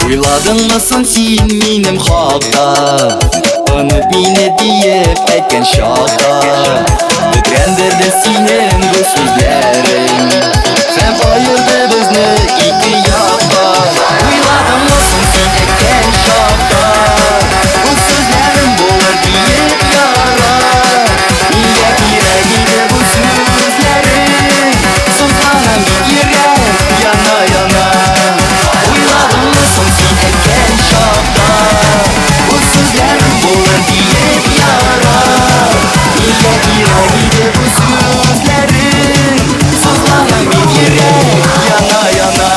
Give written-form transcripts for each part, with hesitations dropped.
Ойладыңмысың сен минем хакта, Онып мине диеп әйткән чакта. Тетрәндерде синең бу сүзләрең, Һәм аерды безне ике якка. Ойладыңмысың син әйткән чакта, Бу сүзләрең булыр диеп яра. Нигә кирәк иде бу сүзләрең, Сызланам бит йөрәк яна-яна. Ойладыңмысың син әйткән чакта, Бу сүзләрең булыр диеп яра. Нигә кирәк иде бу сүзләрең, Сызланам бит йөрәк яна-яна.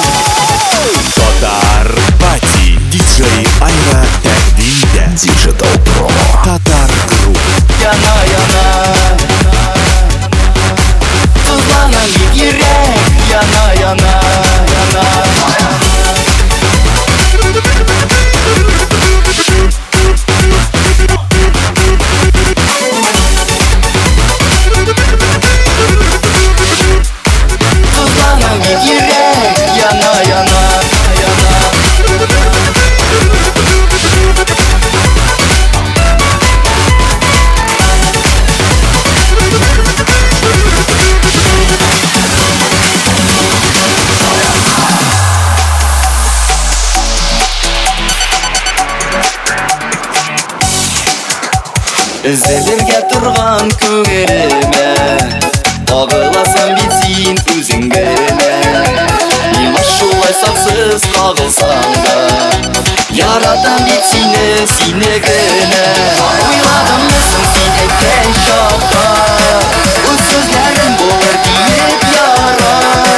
Татар Пати, диджей Айра тәкъдимдә Digital Promo Татар Group. Яна-яна, Сызланам бит йөрәк яна-яна, яна. Сызланам бит йөрәк яна-яна, яна. Эзелергә торган күңелемә, Кагыласың бит син үзең генә. Миңа шулай саксыз кагылсаң да, Яратам бит сине генә. Ойладыңмысың син әйткән чакта, Бу сүзләрең булыр диеп яра.